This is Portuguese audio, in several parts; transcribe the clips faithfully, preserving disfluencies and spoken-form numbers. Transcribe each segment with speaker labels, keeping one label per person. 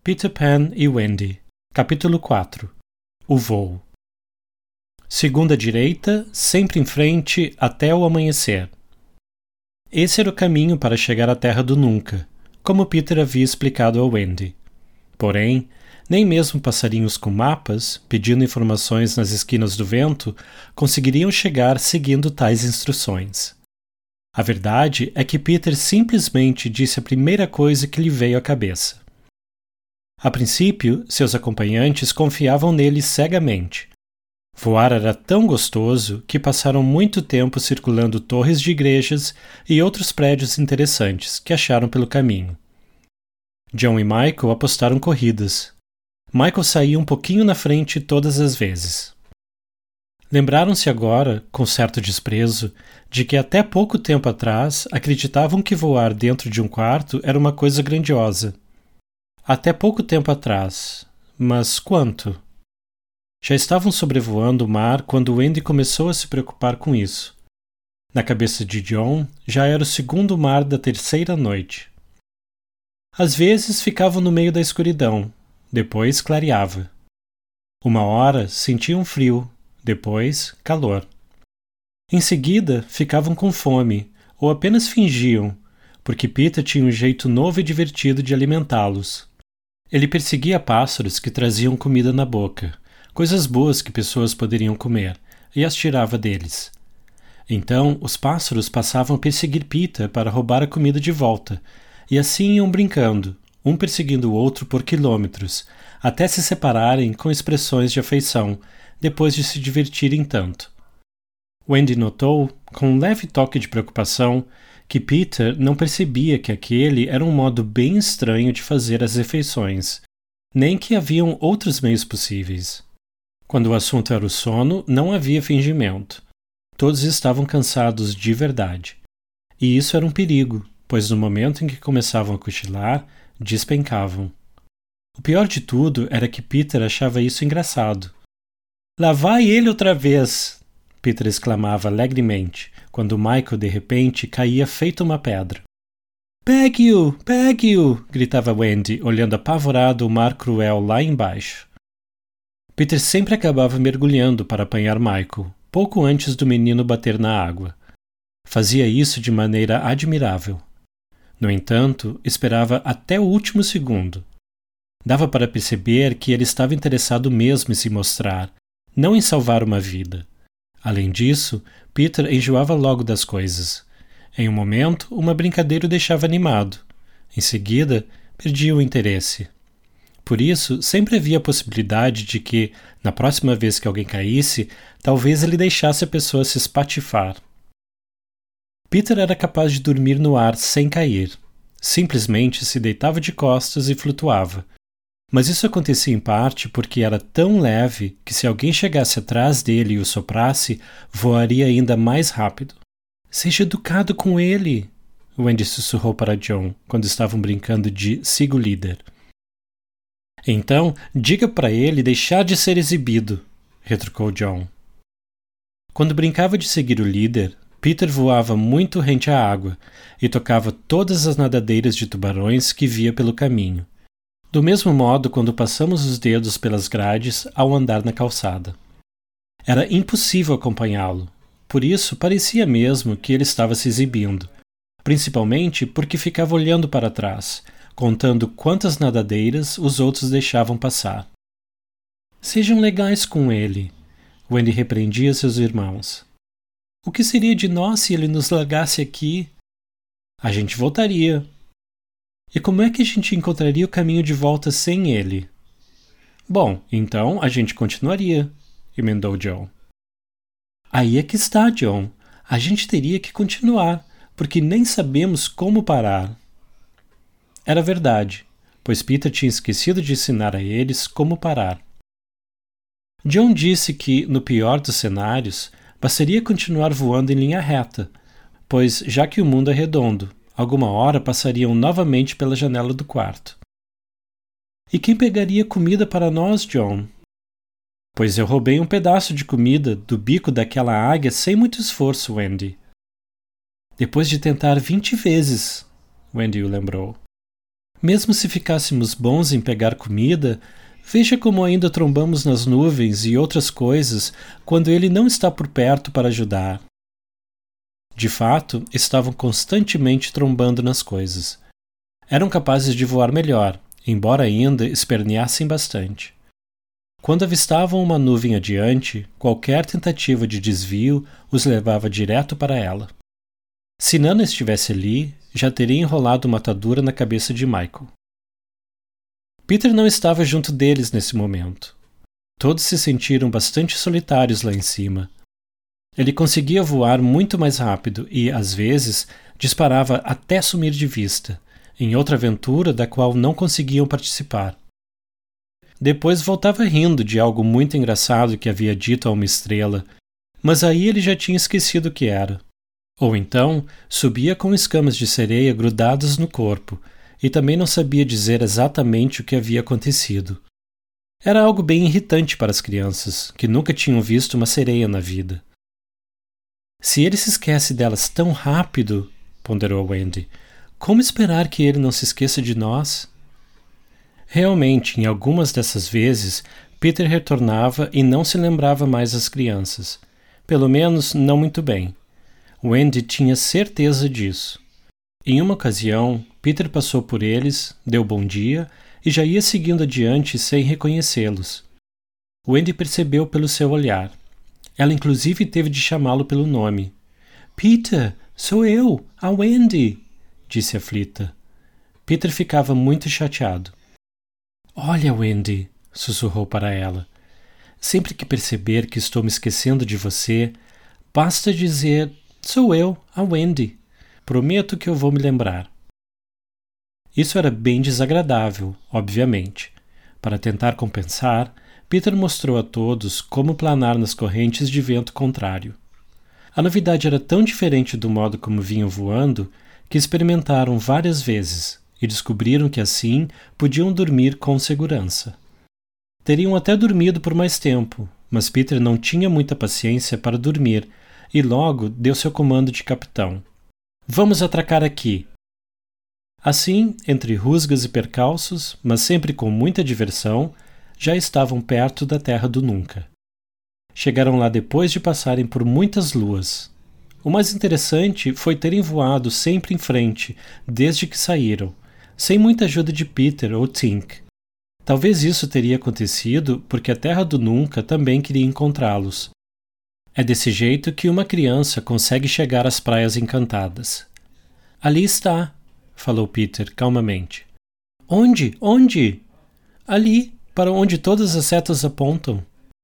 Speaker 1: Peter Pan e Wendy. Capítulo quatro. O voo. Segunda direita, sempre em frente, até o amanhecer. Esse era o caminho para chegar à Terra do Nunca, como Peter havia explicado a Wendy. Porém, nem mesmo passarinhos com mapas, pedindo informações nas esquinas do vento, conseguiriam chegar seguindo tais instruções. A verdade é que Peter simplesmente disse a primeira coisa que lhe veio à cabeça. A princípio, seus acompanhantes confiavam nele cegamente. Voar era tão gostoso que passaram muito tempo circulando torres de igrejas e outros prédios interessantes que acharam pelo caminho. John e Michael apostaram corridas. Michael saía um pouquinho na frente todas as vezes. Lembraram-se agora, com certo desprezo, de que até pouco tempo atrás acreditavam que voar dentro de um quarto era uma coisa grandiosa. Até pouco tempo atrás. Mas quanto? Já estavam sobrevoando o mar quando Wendy começou a se preocupar com isso. Na cabeça de John, já era o segundo mar da terceira noite. Às vezes ficavam no meio da escuridão, depois clareava. Uma hora sentiam frio, depois calor. Em seguida ficavam com fome, ou apenas fingiam, porque Peter tinha um jeito novo e divertido de alimentá-los. Ele perseguia pássaros que traziam comida na boca, coisas boas que pessoas poderiam comer, e as tirava deles. Então, os pássaros passavam a perseguir Peter para roubar a comida de volta, e assim iam brincando, um perseguindo o outro por quilômetros, até se separarem com expressões de afeição, depois de se divertirem tanto. Wendy notou, com um leve toque de preocupação, que Peter não percebia que aquele era um modo bem estranho de fazer as refeições, nem que haviam outros meios possíveis. Quando o assunto era o sono, não havia fingimento. Todos estavam cansados de verdade. E isso era um perigo, pois no momento em que começavam a cochilar, despencavam. O pior de tudo era que Peter achava isso engraçado. "Lá vai ele outra vez!" Peter exclamava alegremente, quando Michael de repente caía feito uma pedra. "Pegue-o! Pegue-o!" gritava Wendy, olhando apavorado o mar cruel lá embaixo. Peter sempre acabava mergulhando para apanhar Michael, pouco antes do menino bater na água. Fazia isso de maneira admirável. No entanto, esperava até o último segundo. Dava para perceber que ele estava interessado mesmo em se mostrar, não em salvar uma vida. Além disso, Peter enjoava logo das coisas. Em um momento, uma brincadeira o deixava animado. Em seguida, perdia o interesse. Por isso, sempre havia a possibilidade de que, na próxima vez que alguém caísse, talvez ele deixasse a pessoa se espatifar. Peter era capaz de dormir no ar sem cair. Simplesmente se deitava de costas e flutuava. Mas isso acontecia em parte porque era tão leve que se alguém chegasse atrás dele e o soprasse, voaria ainda mais rápido. "Seja educado com ele!" Wendy sussurrou para John, quando estavam brincando de siga o líder. "Então, diga para ele deixar de ser exibido", retrucou John. Quando brincava de seguir o líder, Peter voava muito rente à água e tocava todas as nadadeiras de tubarões que via pelo caminho. Do mesmo modo quando passamos os dedos pelas grades ao andar na calçada. Era impossível acompanhá-lo, por isso parecia mesmo que ele estava se exibindo, principalmente porque ficava olhando para trás, contando quantas nadadeiras os outros deixavam passar. "Sejam legais com ele", Wendy repreendia seus irmãos. "O que seria de nós se ele nos largasse aqui?" "A gente voltaria." "E como é que a gente encontraria o caminho de volta sem ele?" "Bom, então a gente continuaria", emendou John. "Aí é que está, John. A gente teria que continuar, porque nem sabemos como parar." Era verdade, pois Peter tinha esquecido de ensinar a eles como parar. John disse que, no pior dos cenários, bastaria continuar voando em linha reta, pois, já que o mundo é redondo, alguma hora passariam novamente pela janela do quarto. "E quem pegaria comida para nós, John?" "Pois eu roubei um pedaço de comida do bico daquela águia sem muito esforço, Wendy." "Depois de tentar vinte vezes", Wendy o lembrou. Mesmo se ficássemos bons em pegar comida, veja como ainda trombamos nas nuvens e outras coisas quando ele não está por perto para ajudar. De fato, estavam constantemente trombando nas coisas. Eram capazes de voar melhor, embora ainda esperneassem bastante. Quando avistavam uma nuvem adiante, qualquer tentativa de desvio os levava direto para ela. Se Nana estivesse ali, já teria enrolado uma atadura na cabeça de Michael. Peter não estava junto deles nesse momento. Todos se sentiram bastante solitários lá em cima. Ele conseguia voar muito mais rápido e, às vezes, disparava até sumir de vista, em outra aventura da qual não conseguiam participar. Depois voltava rindo de algo muito engraçado que havia dito a uma estrela, mas aí ele já tinha esquecido o que era. Ou então, subia com escamas de sereia grudadas no corpo, e também não sabia dizer exatamente o que havia acontecido. Era algo bem irritante para as crianças, que nunca tinham visto uma sereia na vida. Se ele se esquece delas tão rápido, ponderou Wendy, como esperar que ele não se esqueça de nós? Realmente, em algumas dessas vezes, Peter retornava e não se lembrava mais das crianças. Pelo menos, não muito bem. Wendy tinha certeza disso. Em uma ocasião, Peter passou por eles, deu bom dia e já ia seguindo adiante sem reconhecê-los. Wendy percebeu pelo seu olhar. Ela inclusive teve de chamá-lo pelo nome. «Peter, sou eu, a Wendy!» disse aflita. Peter ficava muito chateado. «Olha, Wendy», sussurrou para ela, «sempre que perceber que estou me esquecendo de você, basta dizer, sou eu, a Wendy. Prometo que eu vou me lembrar.» Isso era bem desagradável, obviamente. Para tentar compensar, Peter mostrou a todos como planar nas correntes de vento contrário. A novidade era tão diferente do modo como vinham voando que experimentaram várias vezes e descobriram que assim podiam dormir com segurança. Teriam até dormido por mais tempo, mas Peter não tinha muita paciência para dormir e logo deu seu comando de capitão. «Vamos atracar aqui!» Assim, entre rusgas e percalços, mas sempre com muita diversão, já estavam perto da Terra do Nunca. Chegaram lá depois de passarem por muitas luas. O mais interessante foi terem voado sempre em frente, desde que saíram, sem muita ajuda de Peter ou Tink. Talvez isso teria acontecido porque a Terra do Nunca também queria encontrá-los. É desse jeito que uma criança consegue chegar às praias encantadas. «Ali está», falou Peter calmamente. «Onde? Onde?» «Ali, para onde todas as setas apontam.»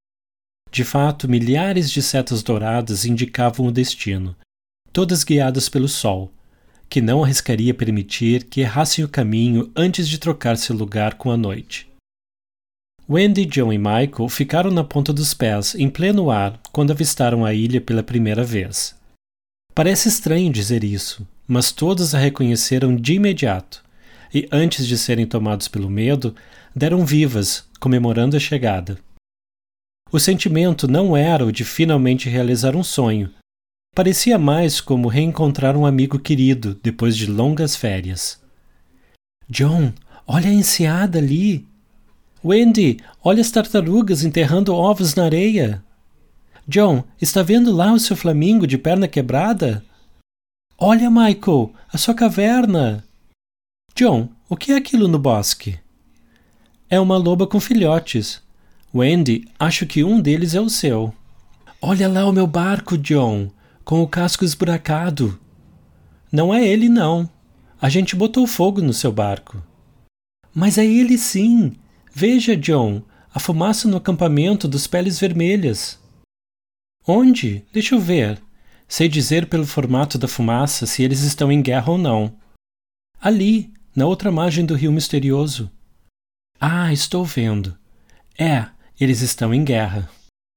Speaker 1: De fato, milhares de setas douradas indicavam o destino, todas guiadas pelo sol, que não arriscaria permitir que errassem o caminho antes de trocar seu lugar com a noite. Wendy, John e Michael ficaram na ponta dos pés, em pleno ar, quando avistaram a ilha pela primeira vez. Parece estranho dizer isso, mas todos a reconheceram de imediato, e antes de serem tomados pelo medo, deram vivas, comemorando a chegada. O sentimento não era o de finalmente realizar um sonho. Parecia mais como reencontrar um amigo querido depois de longas férias. «John, olha a enseada ali!» «Wendy, olha as tartarugas enterrando ovos na areia!» «John, está vendo lá o seu flamingo de perna quebrada?» «Olha, Michael, a sua caverna!» «John, o que é aquilo no bosque?» «É uma loba com filhotes. Wendy, acho que um deles é o seu.» «Olha lá o meu barco, John, com o casco esburacado.» «Não é ele, não. A gente botou fogo no seu barco.» «Mas é ele sim! Veja, John, a fumaça no acampamento dos Peles Vermelhas.» «Onde? Deixa eu ver. Sei dizer pelo formato da fumaça se eles estão em guerra ou não.» «Ali, na outra margem do Rio Misterioso.» «Ah, estou vendo. É, eles estão em guerra.»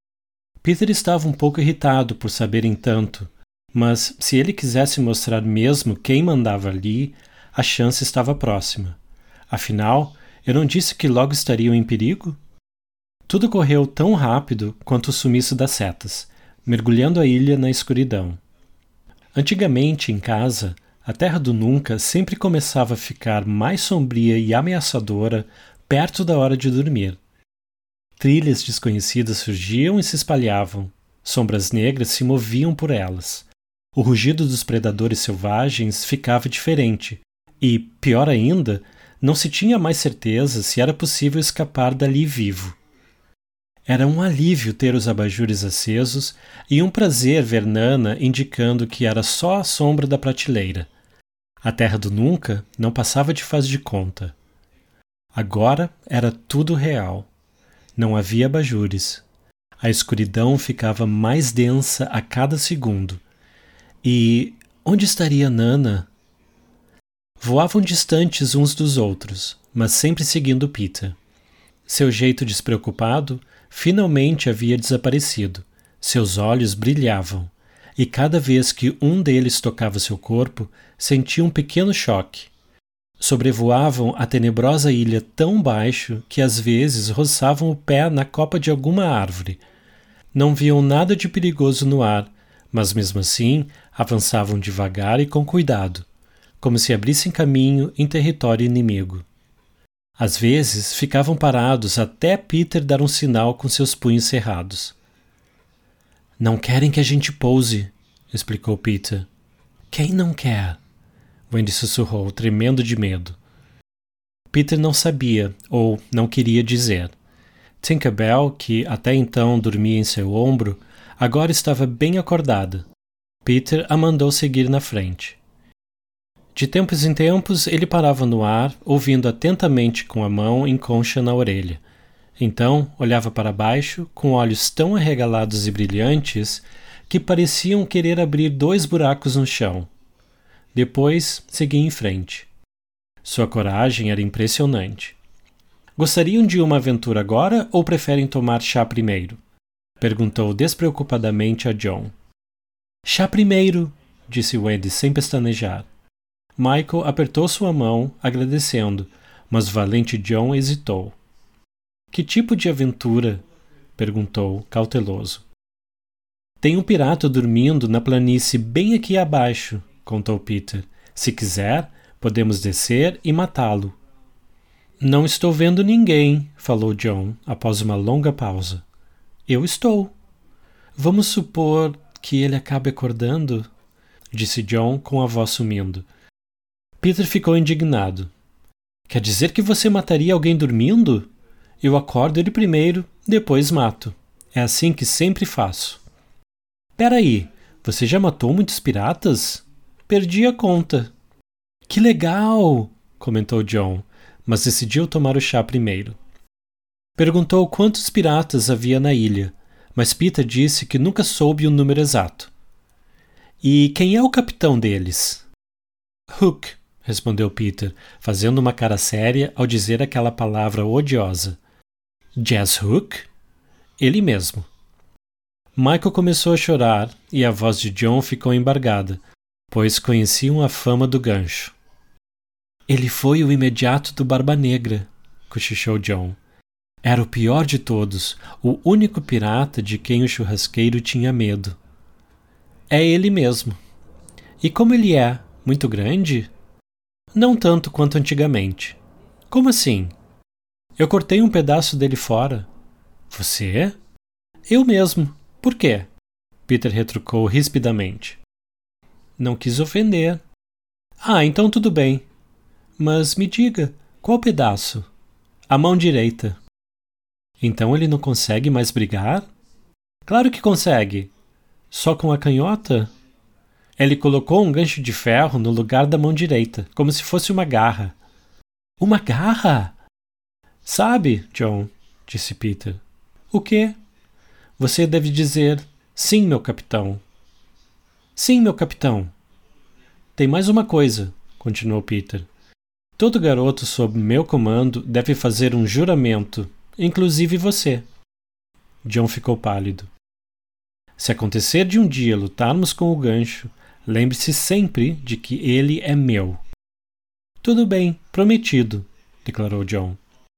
Speaker 1: Peter estava um pouco irritado por saberem tanto, mas se ele quisesse mostrar mesmo quem mandava ali, a chance estava próxima. Afinal, eu não disse que logo estariam em perigo? Tudo correu tão rápido quanto o sumiço das setas, mergulhando a ilha na escuridão. Antigamente, em casa, A Terra do Nunca sempre começava a ficar mais sombria e ameaçadora perto da hora de dormir. Trilhas desconhecidas surgiam e se espalhavam. Sombras negras se moviam por elas. O rugido dos predadores selvagens ficava diferente e, pior ainda, não se tinha mais certeza se era possível escapar dali vivo. Era um alívio ter os abajures acesos e um prazer ver Nana indicando que era só a sombra da prateleira. A Terra do Nunca não passava de faz de conta. Agora era tudo real. Não havia abajures. A escuridão ficava mais densa a cada segundo. E onde estaria Nana? Voavam distantes uns dos outros, mas sempre seguindo Peter. Seu jeito despreocupado finalmente havia desaparecido. Seus olhos brilhavam, e cada vez que um deles tocava seu corpo, sentia um pequeno choque. Sobrevoavam a tenebrosa ilha tão baixo que às vezes roçavam o pé na copa de alguma árvore. Não viam nada de perigoso no ar, mas mesmo assim avançavam devagar e com cuidado, como se abrissem caminho em território inimigo. Às vezes ficavam parados até Peter dar um sinal com seus punhos cerrados. Não querem que a gente pouse, explicou Peter. Quem não quer? Wendy sussurrou, tremendo de medo. Peter não sabia, ou não queria dizer. Tinkerbell, que até então dormia em seu ombro, agora estava bem acordada. Peter a mandou seguir na frente. De tempos em tempos, ele parava no ar, ouvindo atentamente com a mão em concha na orelha. Então, olhava para baixo, com olhos tão arregalados e brilhantes que pareciam querer abrir dois buracos no chão. Depois, seguia em frente. Sua coragem era impressionante. Gostariam de uma aventura agora ou preferem tomar chá primeiro? Perguntou despreocupadamente a John. Chá primeiro, disse Wendy sem pestanejar. Michael apertou sua mão, agradecendo, mas o valente John hesitou. Que tipo de aventura? Perguntou, cauteloso. Tem um pirata dormindo na planície bem aqui abaixo, contou Peter. Se quiser, podemos descer e matá-lo. Não estou vendo ninguém, falou John, após uma longa pausa. Eu estou. Vamos supor que ele acabe acordando, disse John com a voz sumindo. Peter ficou indignado. Quer dizer que você mataria alguém dormindo? Eu acordo ele primeiro, depois mato. É assim que sempre faço. Peraí, você já matou muitos piratas? Perdi a conta. Que legal, comentou John, mas decidiu tomar o chá primeiro. Perguntou quantos piratas havia na ilha, mas Peter disse que nunca soube o número exato. E quem é o capitão deles? Hook, respondeu Peter, fazendo uma cara séria ao dizer aquela palavra odiosa. Jazz Hook? Ele mesmo. Michael começou a chorar e a voz de John ficou embargada, pois conheciam a fama do gancho. Ele foi o imediato do Barba Negra, cochichou John. Era o pior de todos, o único pirata de quem o churrasqueiro tinha medo. É ele mesmo. E como ele é? Muito grande? Não tanto quanto antigamente. Como assim? Eu cortei um pedaço dele fora. Você? Eu mesmo. Por quê? Peter retrucou rispidamente. Não quis ofender. Ah, então tudo bem. Mas me diga, qual pedaço? A mão direita. Então ele não consegue mais brigar? Claro que consegue. Só com a canhota? Ele colocou um gancho de ferro no lugar da mão direita, como se fosse uma garra. Uma garra? Sabe, John, disse Peter. O quê? Você deve dizer, sim, meu capitão. Sim, meu capitão. Tem mais uma coisa, continuou Peter. Todo garoto sob meu comando deve fazer um juramento, inclusive você. John ficou pálido. Se acontecer de um dia lutarmos com o gancho, lembre-se sempre de que ele é meu. Tudo bem, prometido, declarou John.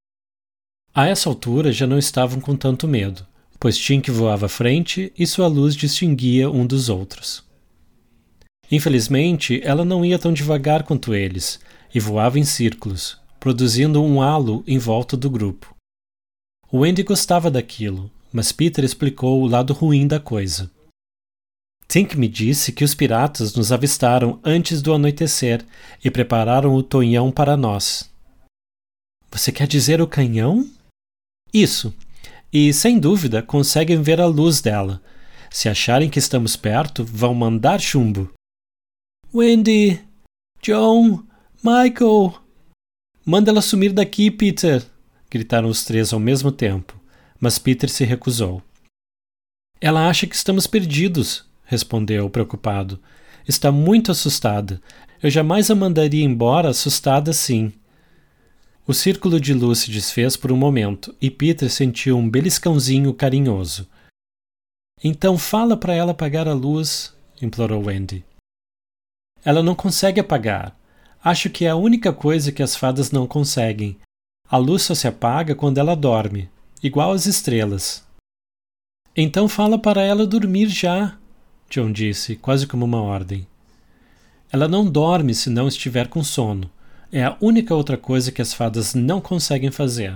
Speaker 1: A essa altura já não estavam com tanto medo, pois Tink voava à frente e sua luz distinguia um dos outros. Infelizmente, ela não ia tão devagar quanto eles, e voava em círculos, produzindo um halo em volta do grupo. Wendy gostava daquilo, mas Peter explicou o lado ruim da coisa. Tink me disse que os piratas nos avistaram antes do anoitecer e prepararam o tonhão para nós. Você quer dizer o canhão? Isso. E, sem dúvida, conseguem ver a luz dela. Se acharem que estamos perto, vão mandar chumbo. Wendy! John! Michael! Manda ela sumir daqui, Peter! Gritaram os três ao mesmo tempo, mas Peter se recusou. Ela acha que estamos perdidos, respondeu, preocupado. Está muito assustada. Eu jamais a mandaria embora assustada assim. O círculo de luz se desfez por um momento e Peter sentiu um beliscãozinho carinhoso. Então fala para ela apagar a luz, implorou Wendy. Ela não consegue apagar. Acho que é a única coisa que as fadas não conseguem. A luz só se apaga quando ela dorme, igual as estrelas. Então fala para ela dormir já, John disse, quase como uma ordem. Ela não dorme se não estiver com sono. É a única outra coisa que as fadas não conseguem fazer.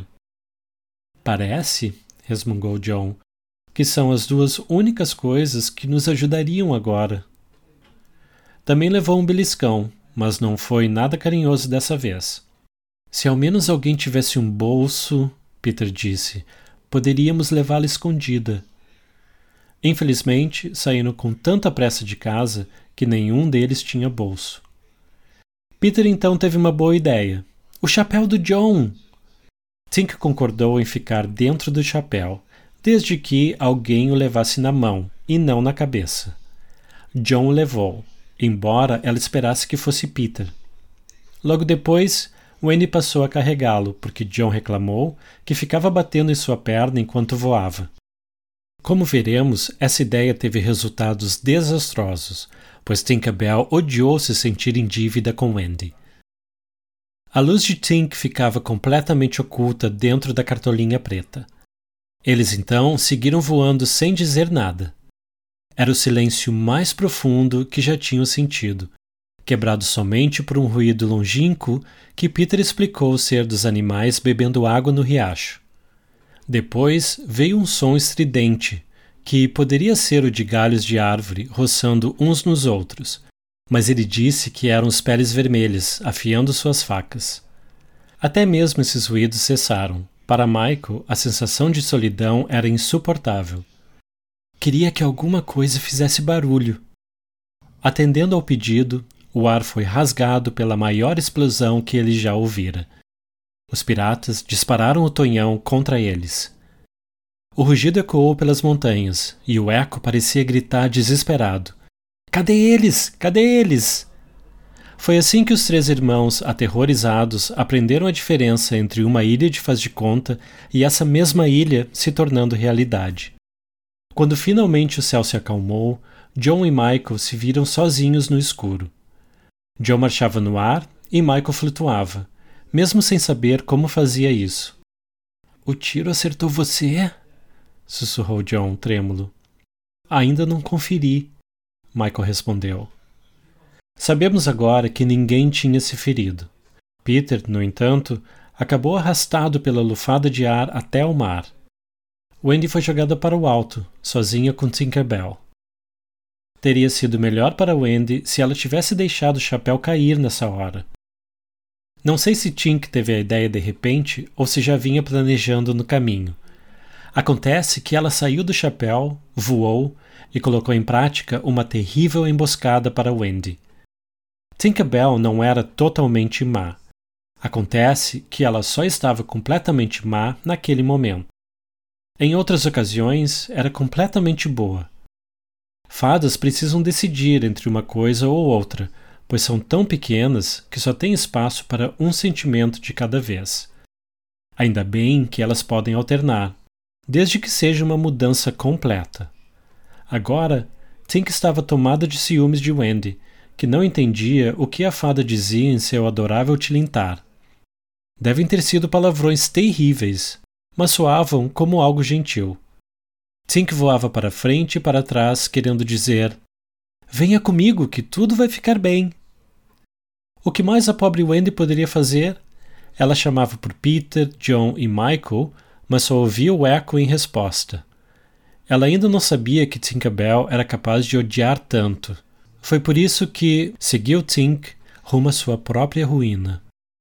Speaker 1: Parece, resmungou John, que são as duas únicas coisas que nos ajudariam agora. Também levou um beliscão, mas não foi nada carinhoso dessa vez. Se ao menos alguém tivesse um bolso, Peter disse, poderíamos levá-la escondida. Infelizmente, saíram com tanta pressa de casa que nenhum deles tinha bolso. Peter então teve uma boa ideia. O chapéu do John! Tink concordou em ficar dentro do chapéu, desde que alguém o levasse na mão e não na cabeça. John o levou, embora ela esperasse que fosse Peter. Logo depois, Wendy passou a carregá-lo, porque John reclamou que ficava batendo em sua perna enquanto voava. Como veremos, essa ideia teve resultados desastrosos, pois Tinkerbell odiou se sentir em dívida com Wendy. A luz de Tink ficava completamente oculta dentro da cartolinha preta. Eles então seguiram voando sem dizer nada. Era o silêncio mais profundo que já tinham sentido, quebrado somente por um ruído longínquo que Peter explicou ser dos animais bebendo água no riacho. Depois veio um som estridente, que poderia ser o de galhos de árvore roçando uns nos outros, mas ele disse que eram os peles vermelhas afiando suas facas. Até mesmo esses ruídos cessaram. Para Michael, a sensação de solidão era insuportável. Queria que alguma coisa fizesse barulho. Atendendo ao pedido, o ar foi rasgado pela maior explosão que ele já ouvira. Os piratas dispararam o tonhão contra eles. O rugido ecoou pelas montanhas, e o eco parecia gritar desesperado. Cadê eles? Cadê eles? Foi assim que os três irmãos, aterrorizados, aprenderam a diferença entre uma ilha de faz de conta e essa mesma ilha se tornando realidade. Quando finalmente o céu se acalmou, John e Michael se viram sozinhos no escuro. John marchava no ar e Michael flutuava, mesmo sem saber como fazia isso. O tiro acertou você? Sussurrou John, trêmulo. Ainda não conferi, Michael respondeu. Sabemos agora que ninguém tinha se ferido. Peter, no entanto, acabou arrastado pela lufada de ar até o mar. Wendy foi jogada para o alto, sozinha com Tinkerbell. Teria sido melhor para Wendy se ela tivesse deixado o chapéu cair nessa hora. Não sei se Tink teve a ideia de repente ou se já vinha planejando no caminho. Acontece que ela saiu do chapéu, voou e colocou em prática uma terrível emboscada para Wendy. Tinkerbell não era totalmente má. Acontece que ela só estava completamente má naquele momento. Em outras ocasiões, era completamente boa. Fadas precisam decidir entre uma coisa ou outra, pois são tão pequenas que só tem espaço para um sentimento de cada vez. Ainda bem que elas podem alternar, desde que seja uma mudança completa. Agora, Tink estava tomada de ciúmes de Wendy, que não entendia o que a fada dizia em seu adorável tilintar. Devem ter sido palavrões terríveis, mas soavam como algo gentil. Tink voava para frente e para trás, querendo dizer: Venha comigo, que tudo vai ficar bem. O que mais a pobre Wendy poderia fazer? Ela chamava por Peter, John e Michael, mas só ouvia o eco em resposta. Ela ainda não sabia que Tinkerbell era capaz de odiar tanto. Foi por isso que seguiu Tink rumo à sua própria ruína.